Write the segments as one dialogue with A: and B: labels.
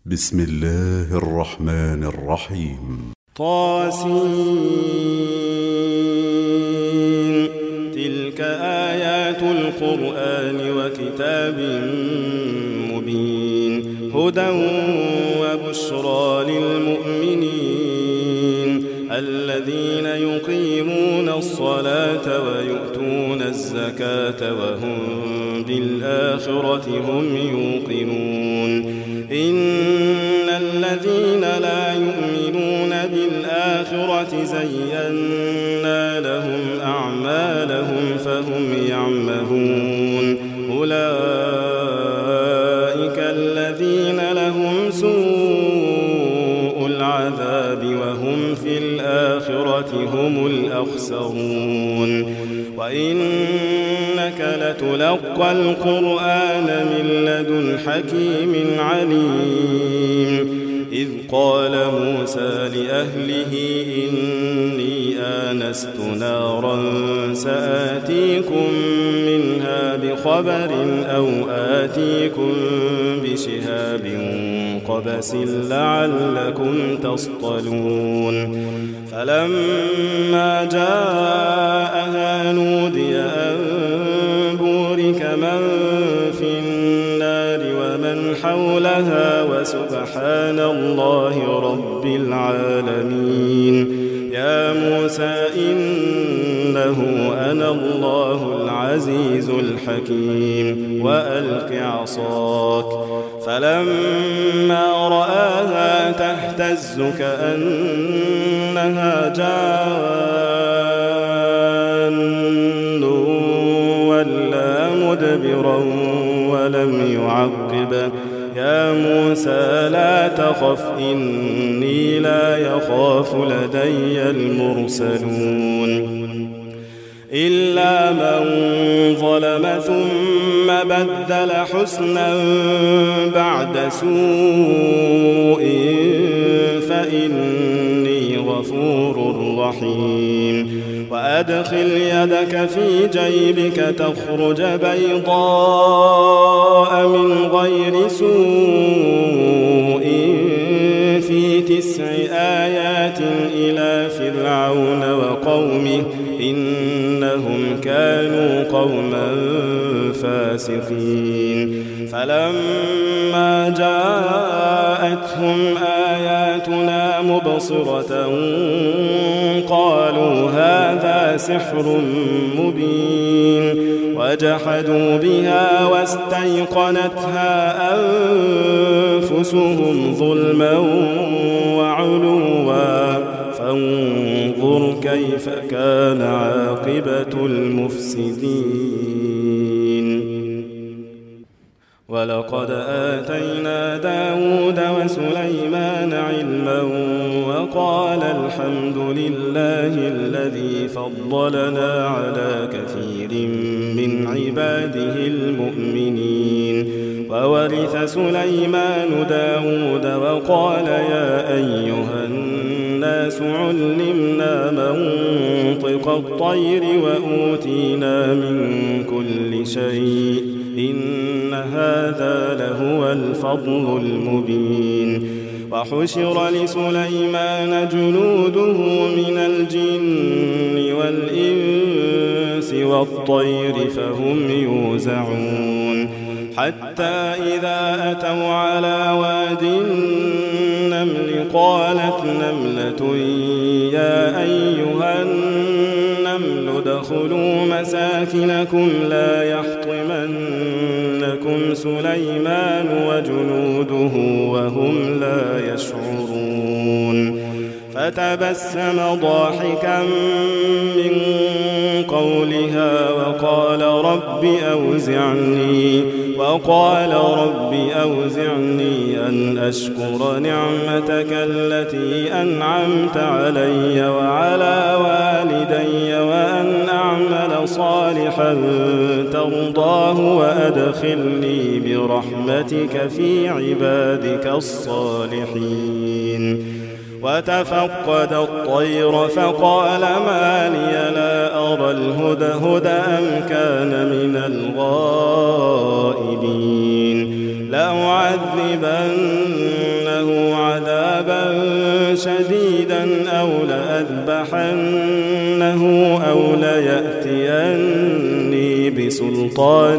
A: بسم الله الرحمن الرحيم.
B: طاسين. تلك آيات القرآن وكتاب مبين هدى وبشرى للمؤمنين الذين يقيمون الصلاة ويؤتون الزكاة وهم بالآخرة هم يوقنون. إن الذين لا يؤمنون بالآخرة زينا لهم أعمالهم فهم يعمهون. أولئك الذين لهم سوء العذاب وهم في الآخرة هم الأخسرون. وإنك لتلقى القرآن من لدن حكيم عليم. إذ قال موسى لأهله إني آنست نارا سآتيكم منها بخبر أو آتيكم بشهاب قبس لعلكم تصطلون. فلما جاءها نودي أن بورك من في النار ومن حولها وسبحان الله رب العالمين. يا موسى إنه أنا الله العزيز الحكيم وألق عصاك. فلما رآها تهتز كأنها جان ولا مدبرا ولم يعقب. يا موسى لا تخف إني لا يخاف لدي المرسلون. إلا من ظلم ثم بدل حسنا بعد سوء فإني غفور رحيم. وأدخل يدك في جيبك تخرج بيضاء من غير سوء في 9 آيات إلى فرعون وقومه إنهم كانوا قوما فاسقين. فلما جاءتهم آياتنا مبصرة قالوا هذا سحر مبين وجحدوا بها واستيقنتها أنفسهم ظلما وعلوا فانظر كيف كان عاقبة المفسدين. ولقد آتينا داود وسليمان علما وقال الحمد لله الذي فضلنا على كثير من عباده المؤمنين. وورث سليمان داود وقال يا أيها الناس علمنا منطق الطير وأوتينا من كل شيء إن هذا لهو الفضل المبين. وحشر لسليمان جنوده من الجن والإنس والطير فهم يوزعون. حتى إذا أتوا على واد النمل قالت نملة يا أيها النمل ادخلوا مساكنكم لا يحطمنكم سليمان وجنوده وهم لا يشعرون. فتبسم ضاحكا من قولها وقال رب أوزعني أن أشكر نعمتك التي أنعمت علي وعلى والدي وأن أعمل صالحا ترضاه وأدخلني برحمتك في عبادك الصالحين. وتفقد الطير فقال ما لي لا أرى الهدهد أم كان من الغائبين لأعذبن شديدا أو لأذبحنه أو ليأتيني بسلطان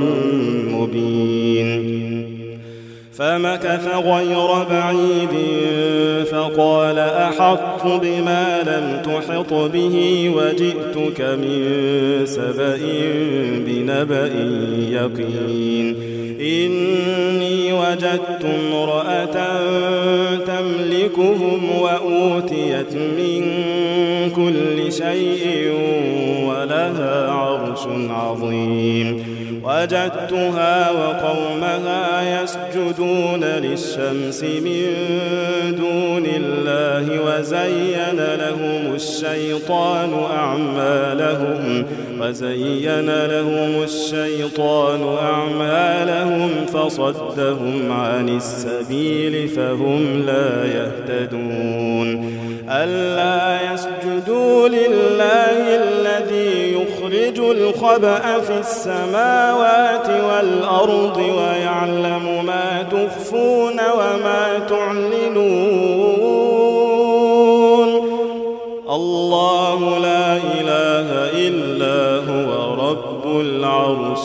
B: مبين. فمكث غير بعيد فقال أحطت بما لم تحط به وجئتك من سبأ بنبأ يقين. إني وجدت امرأة تملكهم وأوتيت من كل شيء ولها عرش عظيم. وجدتها وقومها يسجدون للشمس من دون الله وزين لهم الشيطان أعمالهم فصدهم عن السبيل فهم لا يهتدون. ألا يسجدوا لله الذي يخرج الخبأ في السماوات والأرض ويعلم ما تخفون وما تعلنون. الله لا إله إلا هو رب العرش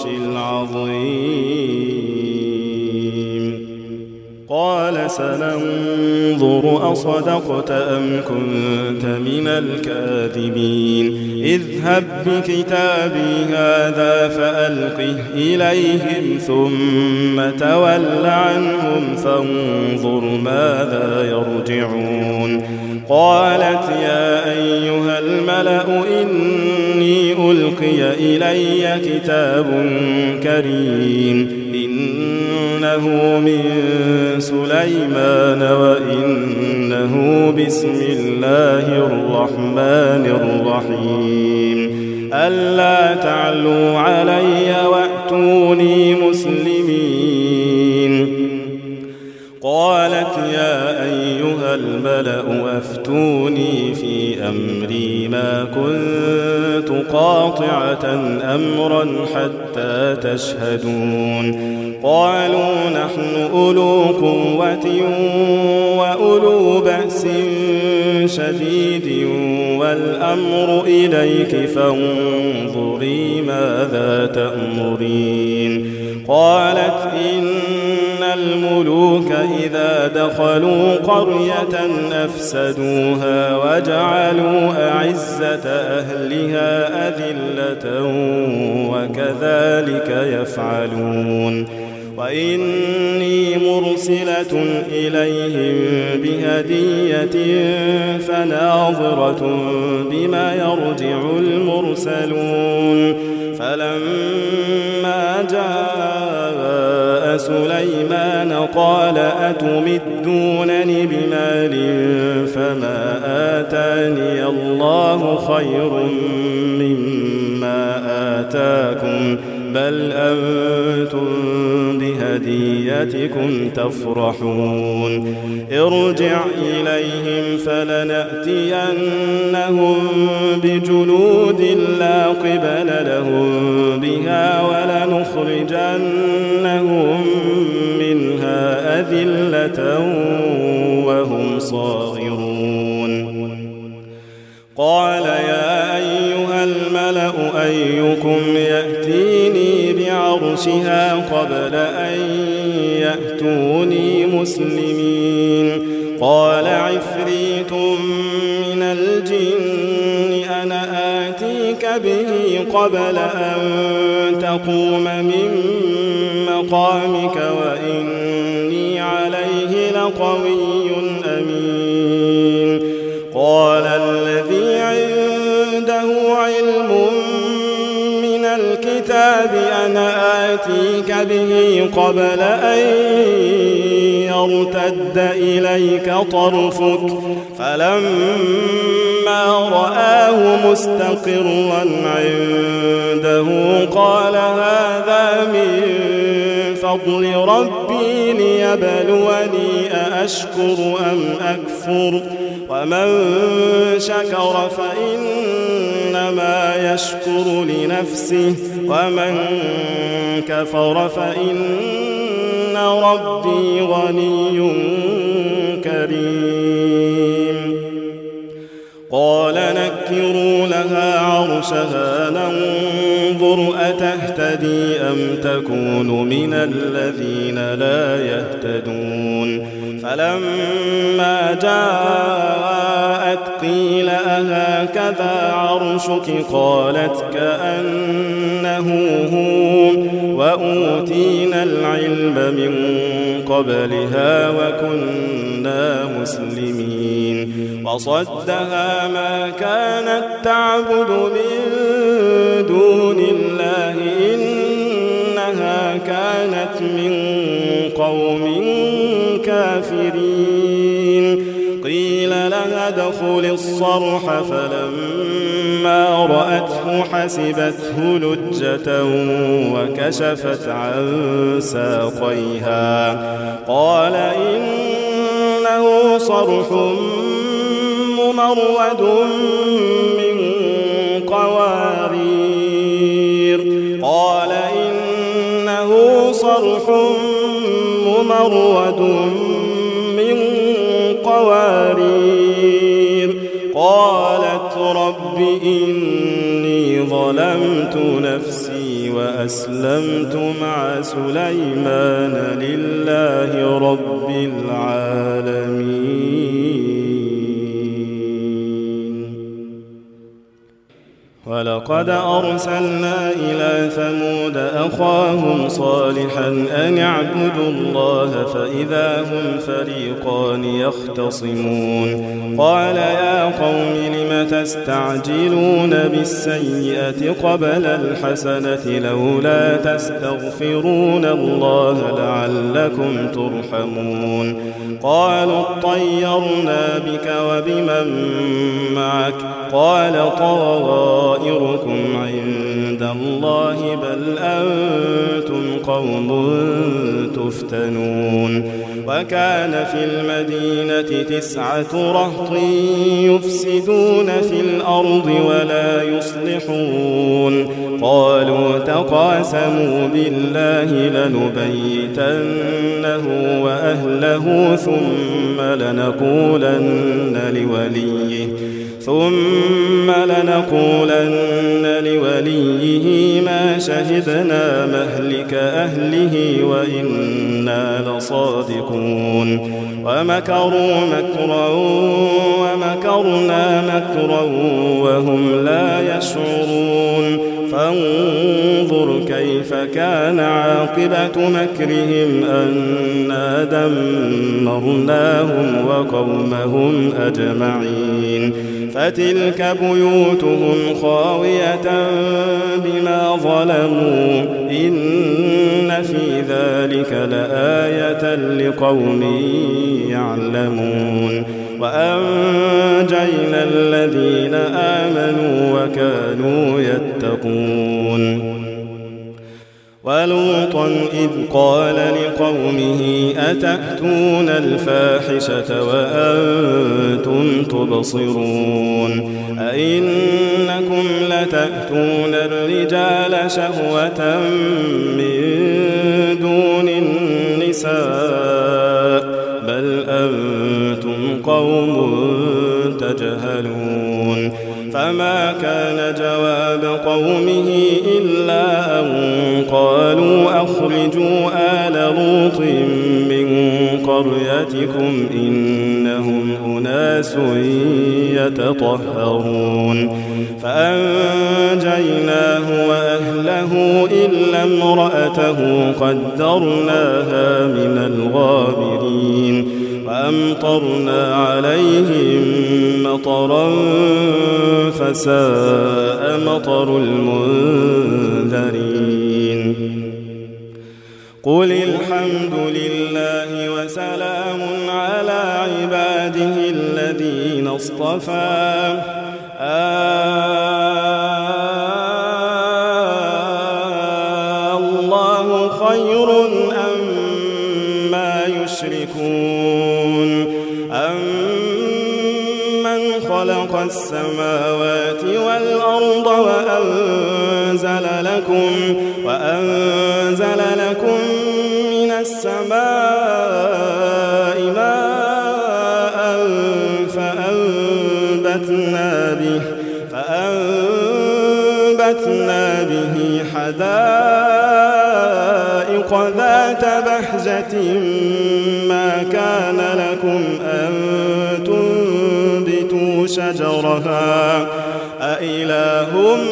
B: العظيم. قال سننظر أصدقت أم كنت من الكاذبين. اذهب بكتابي هذا فألقه إليهم ثم تول عنهم فانظر ماذا يرجعون. قالت يا أيها الملأ إني ألقي إلي كتاب كريم إنه من سليمان وإنه بسم الله الرحمن الرحيم. ألا تعلوا علي وأتوني مسلمين. قالت يا أيها الملأ أفتوني في أمري ما كنت قاطعة أمرا حتى تشهدون. قالوا نحن أولو قوة وأولو بأس شديد والأمر إليك فانظري ماذا تأمرين. قالت إن الملوك إذا دخلوا قرية أفسدوها وجعلوا أعزة أهلها أذلة وكذلك يفعلون. وإني مرسلة إليهم بهدية فناظرة بما يرجع المرسلون. فلما جاء سليمان قال أتمدونني بمال فما آتاني الله خير مما آتاكم بل أنتم بهديتكم تفرحون. ارجع إليهم فلنأتينهم بجنود لا قبل لهم بها ولنخرجنهم منها أذلة وهم صاغرون. قال يا أيها الملأ أيكم يأتيني بعرشها قبل أن يأتوني مسلمين. قال عفريت من الجن أنا آتيك به قبل أن تقوم من مقامك وإني عليه لقوي أمين. قال الذي عنده علم من الكتاب أنا آتيك به قبل أن يرتد إليك طرفك فلما رآه مستقرا عنده قال هذا من فضل ربي ليبلوني أأشكر أم أكفر ومن شكر فإنما يشكر لنفسه ومن كفر فإن ربي غني كريم. قال نكروا لها عرشها ننظر أتهتدي أم تكون من الذين لا يهتدون فلما جاءت قيل أهكذا عرشك قالت كأنه هو وأوتينا العلم من قبلها وكنا مسلمين وصدها ما كانت تعبد من دون الله إنها كانت من قوم كافرين قيل لها ادخل الصرح فلما رأته حسبته لجة وكشفت عن ساقيها قال إنه صرح ممرد من قوارير قال إنه صرح ممرد من قوارير قالت رب إني ظلمت نفسي وأسلمت مع سليمان لله رب العالمين ولقد أرسلنا إلى ثمود أخاهم صالحا أن اعبدوا الله فإذا هم فريقان يختصمون قال يا قوم لم تستعجلون بالسيئة قبل الحسنة لولا تستغفرون الله لعلكم ترحمون قالوا اطيرنا بك وبمن معك قال طائركم عند الله بل أنتم قوم تفتنون وكان في المدينة 9 رهط يفسدون في الأرض ولا يصلحون قالوا تقاسموا بالله لنبيتنه وأهله ثم لنقولن لوليه ما شهدنا مهلك أهله وإنا لصادقون ومكروا مكرا ومكرنا مكرا وهم لا يشعرون فانظر كيف كان عاقبة مكرهم أنا دمرناهم وقومهم أجمعين فتلك بيوتهم خاوية بما ظلموا إن في ذلك لآية لقوم يعلمون وأنجينا الذين آمنوا وكانوا يتقون ولوطا إذ قال لقومه أتأتون الفاحشة وأنتم تبصرون أئنكم لتأتون الرجال شهوة من دون النساء بل أنتم قوم تجهلون فما كان جواب قومه إلا أن قالوا أخرجوا آل لوط من قريتكم إنهم أناس يتطهرون فأنجيناه وأهله إلا امرأته قدرناها من الغابرين وأمطرنا عليهم مطرا فساء مطر المنذرين قل الحمد لله وسلام على عباده الذين اصطفى الله خير أما يشركون أمن خلق السماوات والأرض وأنزل لكم من السماء ماء فأنبتنا فأنبتنا به حدائق ذات بهجة ما كان لكم أن تنبتوا شجرها أإله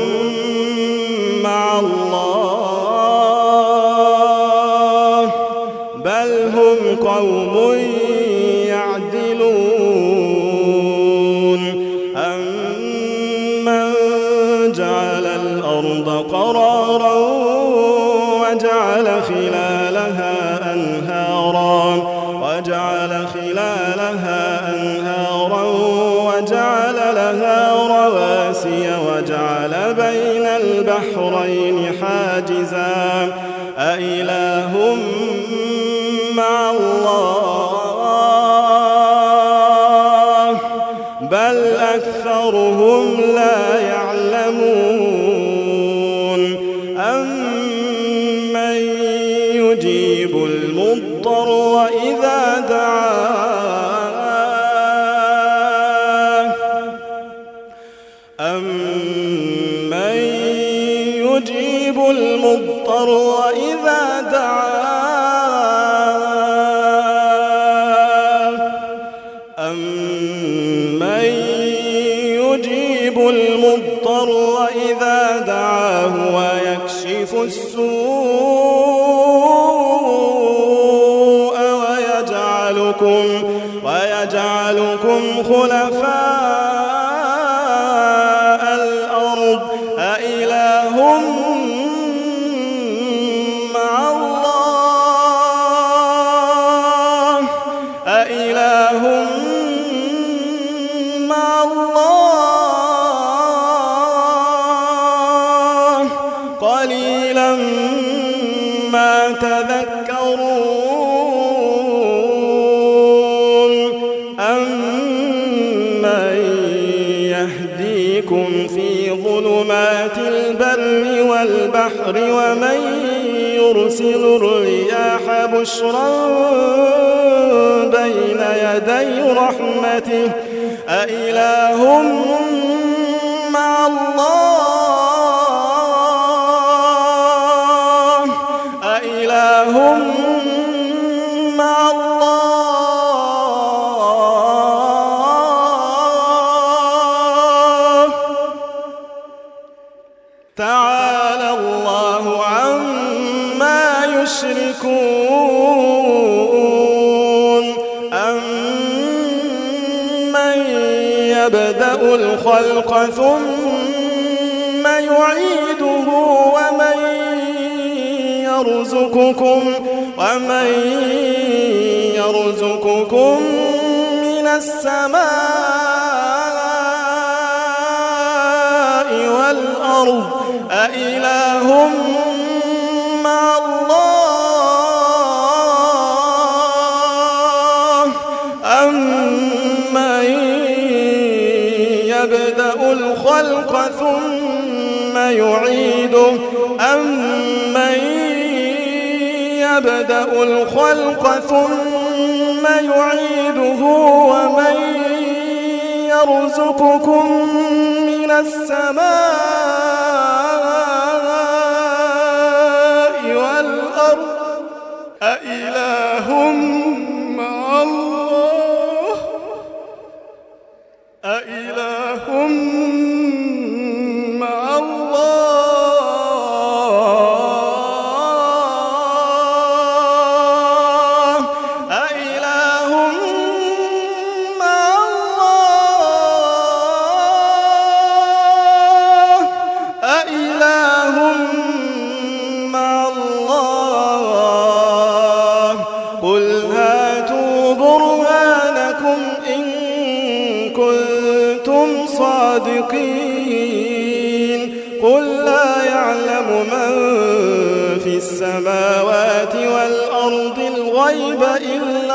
B: مع الله بل هم قوم يعدلون أمن جعل الأرض قرارا وجعل خلالها أنهارا وجعل لها رواسي وجعل بين البحرين حاجزا أإله مع الله بل أكثرهم لا يعلمون أمن يجيب المضطر إذا دعاه أمن يجيب المضطر إذا دعاه أمن يجيب المضطر إذا دعاه ويكشف السوء ويجعلكم خلفاء الأرض أإله مع الله أإله مع الله قليلا ما تذكرون أمن يهديكم في ظلمات البر والبحر ومن يرسل الرياح بشرا بين يدي رحمته أإله مع الله أإله مع الله تعالى الله عما يشركون أمن يبدأ الخلق ثم يعيده ومن يرزقكم من السماء والأرض أإله مع الله أمن يبدأ الخلق ثم يعيده أمن يبدأ الخلق ثم يعيده ومن يرزقكم من السماء والأرض أإله مع الله أإله مع الله أإله مع الله أإله مع الله قل هاتوا برهانكم إن كنتم صادقين قل لا يعلم من في السماوات والأرض الغيب إلا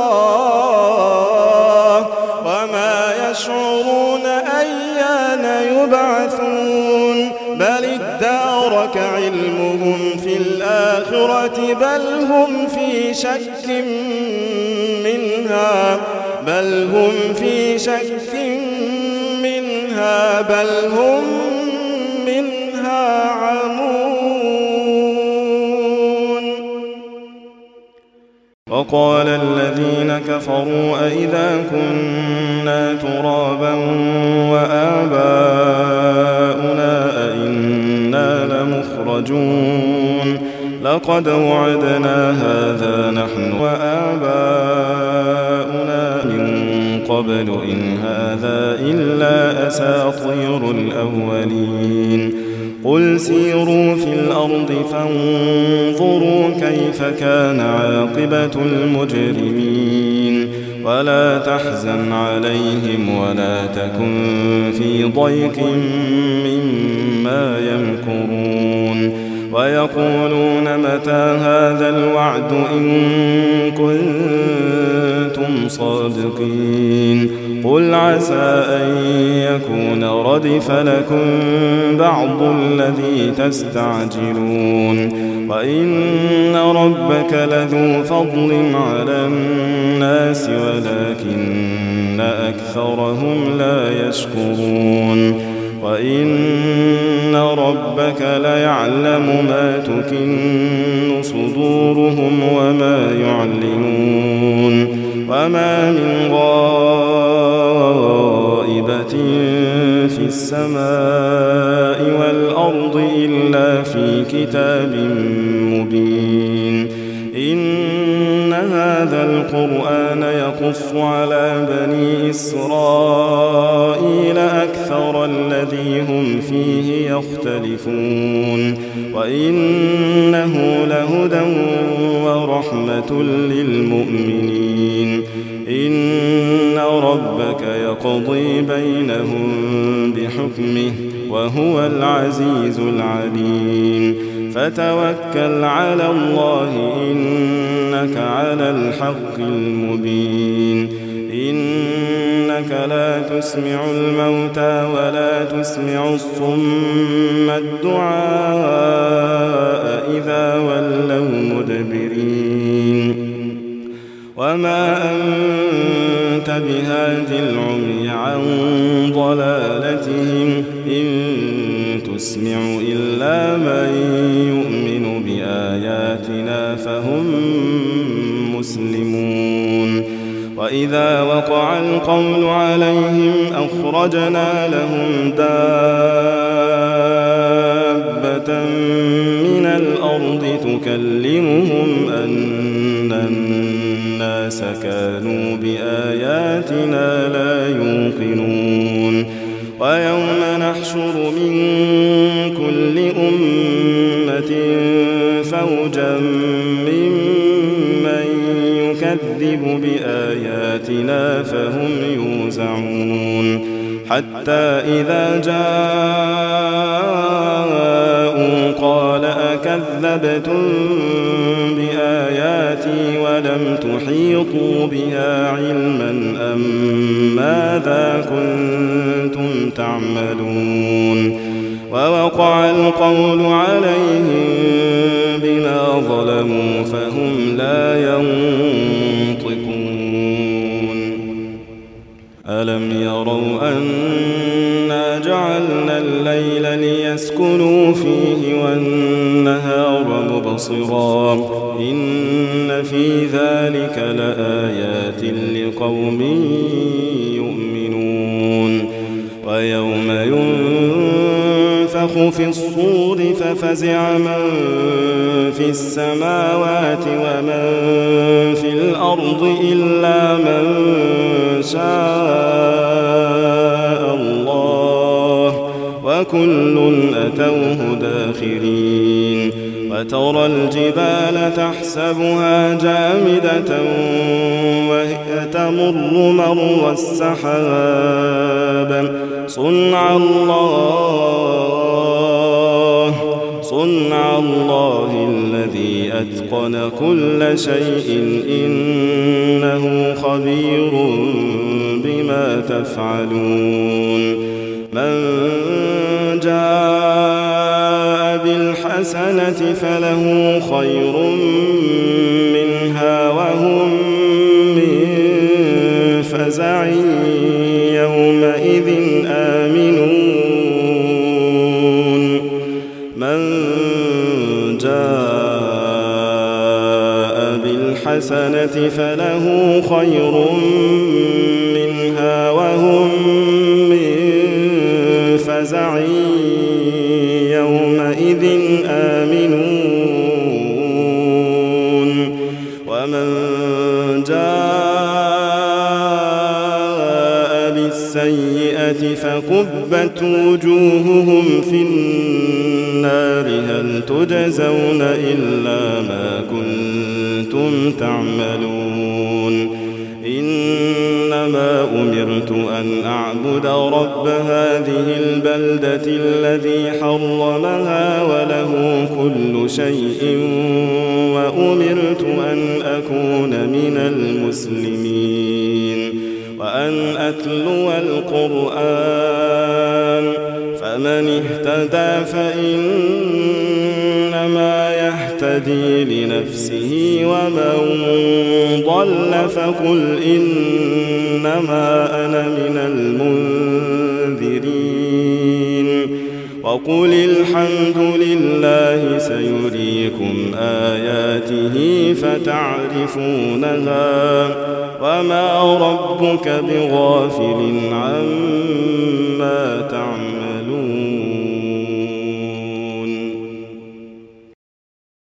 B: الله وما يشعرون أيان يبعثون بل ادارك علمهم في الآخرة بل هم في شك منها فيها بل هم منها عمون. وقال الذين كفروا أئذا كنا ترابا وآباؤنا أئنا لمخرجون لقد وعدنا هذا نحن وآباؤنا من قبل إن هذا إلا أساطير الأولين. قل سيروا في الأرض فانظروا كيف كان عاقبة المجرمين ولا تحزن عليهم ولا تكن في ضيق مما يمكرون. ويقولون متى هذا الوعد إن كنتم صادقين. قل عسى أن يكون ردف لكم بعض الذي تستعجلون وإن ربك لذو فضل على الناس ولكن أكثرهم لا يشكرون. وإن ربك ليعلم ما تكن صدورهم وما يعلنون. وما من غائبة في السماء والأرض إلا في كتاب مبين. إن هذا القرآن يقص على بني إسرائيل أكثر الذي هم فيه يختلفون وإنه لهدى ورحمة للمؤمنين. إن ربك يقضي بينهم بحكمه وهو العزيز العليم. فتوكل على الله إنك على الحق المبين. إنك لا تسمع الموتى ولا تسمع الصم الدعاء إذا ولوا مدبرين. وما أنت بهاد العمي عن ضلالتهم إن تسمع إلا من يؤمن بآياتنا فهم مسلمون. وإذا وقع القول عليهم أخرجنا لهم دابة من الأرض تكلمهم أن الناس كانوا بآياتنا لا يوقنون. ويوم نحشر من كل أمة فوجا ممن يكذب بآياتنا فهم يوزعون. حتى إذا جاءوا قال أكذبتم بآياتي ولم تحيطوا بها علما أم ماذا كنتم تعملون. ووقع القول عليهم بما ظلموا فهم لا ينطقون. ألم يروا أنا جعلنا الليل ليسكنوا فيه والنهار مبصرا إن في ذلك لآيات لقوم يؤمنون. ويوم ينفخ في الصور ففزع من في السماوات ومن في الأرض إلا من شاء الله وكل أتوه داخرين. وترى الجبال تحسبها جامدة وهي تمر مر السحاب صنع الله الذي أتقن كل شيء إنه خبير بما تفعلون. من جاء بالحسنة فله خير منها وهم من فزع يومئذ آمنون. الحسنة فله خير منها وهم من فزع يومئذ آمنون ومن جاء بالسيئة فكبت وجوههم في النار هل تجزون إلا ما كنتم تعملون إنما أمرت أن أعبد رب هذه البلدة الذي حرمها وله كل شيء وأمرت أن أكون من المسلمين وأن أتلو القرآن فمن اهتدى فإنما يهتدي لنفسه ومن ضل فقل إنما أنا من المنذرين وقل الحمد لله سيريكم آياته فتعرفونها وما ربك بغافل عما تعملون